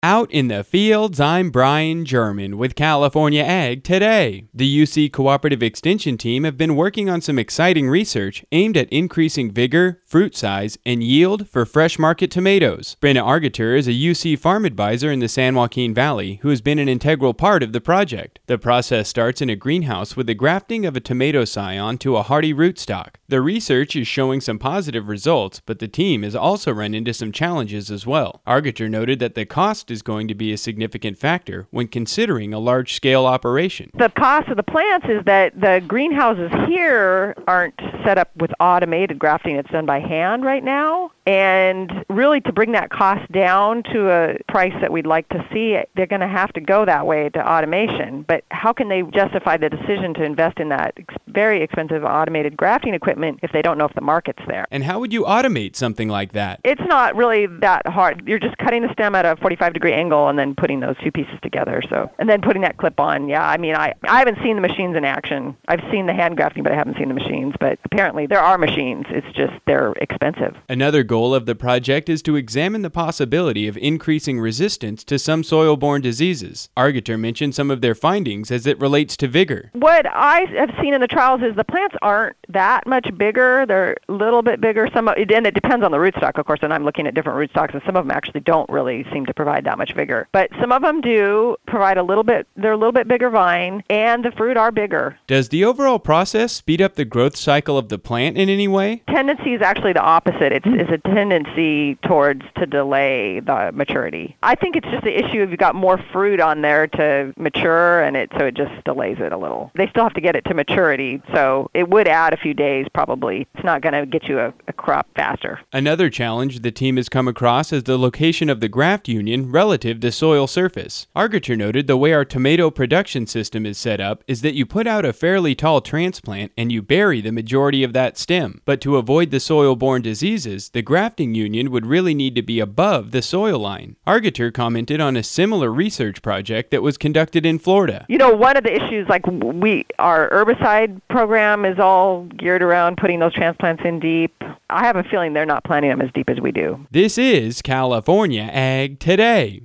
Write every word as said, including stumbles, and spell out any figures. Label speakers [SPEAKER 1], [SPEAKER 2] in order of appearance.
[SPEAKER 1] Out in the fields, I'm Brian German with California Ag Today. The U C Cooperative Extension Team have been working on some exciting research aimed at increasing vigor, fruit size, and yield for fresh market tomatoes. Brenna Argatur is a U C farm advisor in the San Joaquin Valley who has been an integral part of the project. The process starts in a greenhouse with the grafting of a tomato scion to a hardy rootstock. The research is showing some positive results, but the team has also run into some challenges as well. Argatur noted that the cost is going to be a significant factor when considering a large-scale operation.
[SPEAKER 2] The cost of the plants is that the greenhouses here aren't set up with automated grafting. It's done by hand right now. And really, to bring that cost down to a price that we'd like to see, they're going to have to go that way to automation. But how can they justify the decision to invest in that ex- very expensive automated grafting equipment if they don't know if the market's there?
[SPEAKER 1] And how would you automate something like that?
[SPEAKER 2] It's not really that hard. You're just cutting the stem at a forty-five degree angle and then putting those two pieces together. So, and then putting that clip on. Yeah, I mean, I, I haven't seen the machines in action. I've seen the hand grafting, but I haven't seen the machines. But apparently there are machines. It's just they're expensive.
[SPEAKER 1] Another goal of the project is to examine the possibility of increasing resistance to some soil-borne diseases. Argatur mentioned some of their findings as it relates to vigor.
[SPEAKER 2] What I have seen in the trials is the plants aren't that much bigger. They're a little bit bigger. Some of, and it depends on the rootstock, of course, and I'm looking at different rootstocks, and some of them actually don't really seem to provide that much vigor. But some of them do provide a little bit, they're a little bit bigger vine, and the fruit are bigger.
[SPEAKER 1] Does the overall process speed up the growth cycle of the plant in any way?
[SPEAKER 2] Tendency is actually the opposite. It's, it's a tendency towards to delay the maturity. I think it's just the issue of you've got more fruit on there to mature, and it so it just delays it a little. They still have to get it to maturity, so it would add a few days probably. It's not going to get you a, a crop faster.
[SPEAKER 1] Another challenge the team has come across is the location of the graft union relative to soil surface. Argatur noted the way our tomato production system is set up is that you put out a fairly tall transplant and you bury the majority of that stem. But to avoid the soil-borne diseases, the grafting union would really need to be above the soil line. Argatur commented on a similar research project that was conducted in Florida.
[SPEAKER 2] You know, one of the issues, like we, our herbicide program is all geared around putting those transplants in deep. I have a feeling they're not planting them as deep as we do.
[SPEAKER 1] This is California Ag Today.